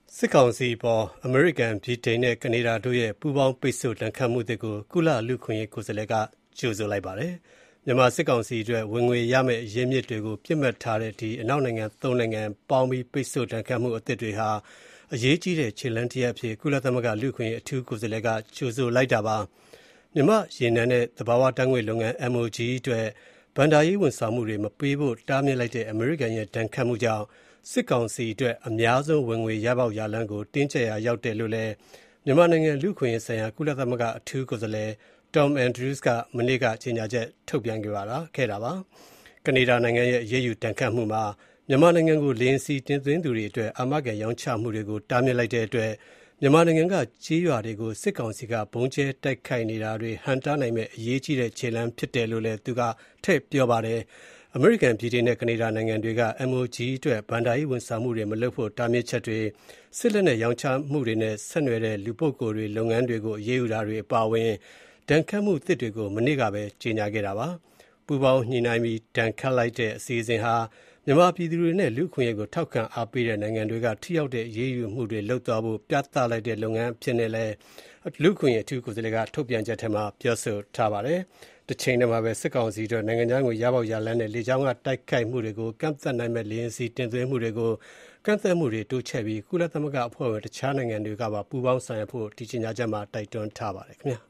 စစ်ကောင်စီအပေါ်အမေရိကန်၊ဗြိတိန်နဲ့ကနေဒါတို့ရဲ့ပူးပေါင်းပိတ်ဆို့ဒဏ်ခတ်မှုသစ်ကိုကုလလူ့အခွင့်အရေးကိုယ်စားလှယ်ကကြိုဆိုလိုက်ပါတယ်။မြန်မာစစ်ကောင်စီအတွက်ဝင်ငွေရမယ့်အရင်းအမြစ်တွေကိုပစ်မှတ်ထားတဲ့အနောက်နိုင်ငံ ၃ နိုင်ငံပေါင်းပြီးပိတ်ဆို့ဒဏ်ခတ်မှုအသစ်တွေဟာအရေးကြီးတဲ့ခြေလှမ်းတရပ်အဖြစ်ကုလသမဂ္ဂလူ့အခွင့်အရေးအထူးကိုယ်စားလှယ်ကကြိုဆိုလိုက်တာပါ။မြန်မာ့ရေနံနဲ့သဘာဝဓာတ်ငွေ့လုပ်ငန်း MOGE အတွက်ဘဏ္ဍာရေးဝန်ဆောင်မှုတွေမပေးဖို့တားမြစ်လိုက်တဲ့အမေရိကန်ရဲ့ဒဏ်ခတ်မှုကြောင့်စစ်ကောင်စီအတွက်အများဆုံးဝင်ငွေရပေါက်ရလမ်းကိုတင်းကျပ်ရာရောက်တယ်လို့လည်းမြန်မာနိုင်ငံလူ့အခွင့်အရေးဆိုင်ရာကုလသမဂ္ဂအထူးကိုယ်စားလှယ် Tom Andrews ကမနေ့ကကြေညာချက်ထုတ်ပြန်ခဲ့တာပါ။ကနေဒါနိုင်ငံရဲ့အရေးယူဒဏ်ခတ်မှုမှာမြန်မာနိုင်ငံကိုလေယာဉ်ဆီတင်သွင်းသူတွေအတွက်အာမခံရောင်းချမှုတွေကိုတားမြစ်လိုက်တဲ့အတွက်မြန်မာနိုင်ငံကကြေးရွာတွေကိုစစ်ကောင်စီကဗုံးကျဲတိုက်ခိုက်နေတာတွေဟန့်တားနိုင်မယ့်အရေးကြီးတဲ့ခြေလှမ်းဖြစ်တယ်လို့လည်းသူကထည့်ပြောပါတယ်။အမေရိကန်၊ဗြိတိန်နဲ့ကနေဒါနိုင်ငံတွေက MOGE အတွက်ဘဏ္ဍာရေးဝန်ဆောင်မှုတွေမလုပ်ဖို့တားမြစ်ချက်တွေစစ်လက်နက်ရောင်းချမှုတွေနဲ့ဆက်နွယ်တဲ့လူပုဂ္ဂိုလ်တွေလုပ်ငန်းတွေကိုအရေးယူတာတွေအပါအဝင်ဒဏ်ခတ်မှုသစ်တွေကိုမနေ့ကပဲကြေညာခဲ့တာပါ။ပူးပေါင်းညှိနှိုင်းပြီးဒဏ်ခတ်လိုက်တဲ့အစီအစဉ်ဟာမြန်မာပြည်သူတွေနဲ့လူ့အခွင့်အရေးကိုထောက်ခံအားပေးတဲ့နိုင်ငံတွေကထိရောက်တဲ့အရေးယူမှုတွေလုပ်သွားဖို့ပြသလိုက်တဲ့လုပ်ငန်းအဖြစ်နဲ့လည်းလူ့အခွင့်အရေးအထူးကိုယ်စားလှယ်ကထုတ်ပြန်ချက်ထဲမှာပြောဆိုထားပါတယ်။တချိန်တည်းမှာပဲစစ်ကောင်စီအတွက်နိုင်ငံခြားငွေရပေါက်ရလမ်းနဲ့လေကြောင်းကတိုက်ခိုက်မှုတွေကိုကန့်သတ်နိုင်မဲ့လေယာဉ်စီတင်သွင်းမှုတွေကိုကန့်သတ်မှုတွေတိုးချဲ့ပြီးကုလသမဂ္ဂအဖွဲ့ဝင်တခြားနိုင်ငံတွေကပါပူးပေါင်းဆောင်ရွက်ဖို့ဒီကြေညာချက်မှာတိုက်တွန်းထားပါတယ်ခင်ဗျာ။